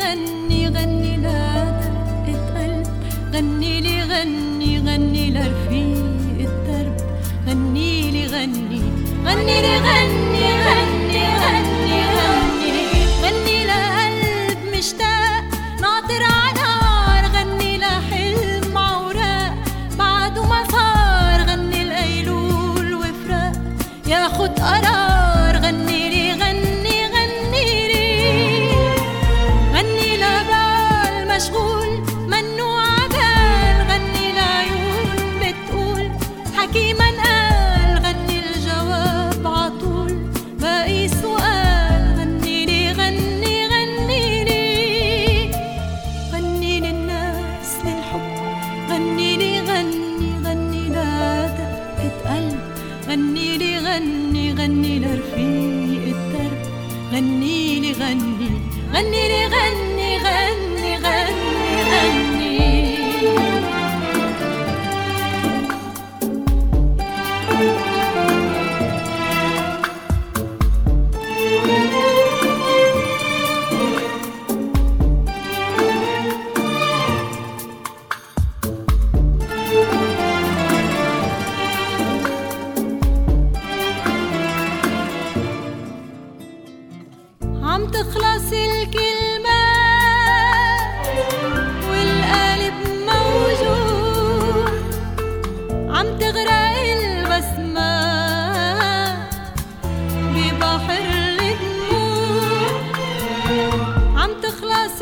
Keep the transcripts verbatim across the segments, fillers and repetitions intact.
غني غني لدقة قلب، غني لي غني غني لرفيق الدرب، غني لي غني غني لي غني غني غني غني غني لقلب مشتاق ناطر عنار، غني لحلم عوراق بعده ما صار، غني لقيلول وفراق ياخد قرار، غني لي غني غني لي غني لبال مشغول منو عبال، غني لعيون بتقول حكي من قال، غني الجواب عطول باقي سؤال، غني لي غني غني لي غني للناس للحب، غني لي غني غني لدقة قلب، غني لي غني غني لرفيق الدرب، غني لي غني غني لي غني غني غني غني عم تخلص الكلمات والقلب موجود، عم تغرق البسمات ببحر الدموع، عم تخلص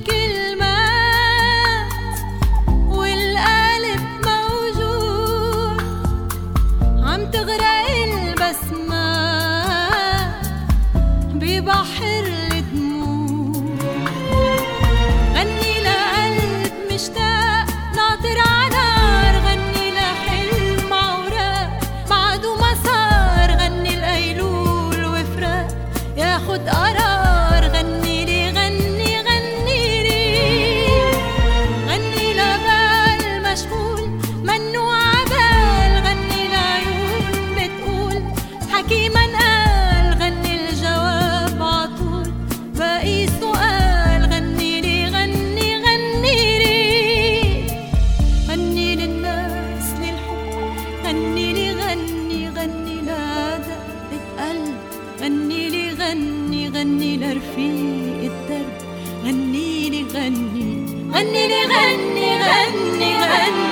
الكلمات والقلب موجود، عم تغرق البسمات ببحر ياخد قرار، غني لي غني غني لي غني لبال مشغول منو عبال، غني لعيون بتقول حكي من قال، غني الجواب عطول باقي سؤال، غني لي غني غني لي غني للناس للحب، غني لي غني غني لدقة قلب، غني لي غني غني لرفيق الدرب، غني لي غني غني لي غني غني غني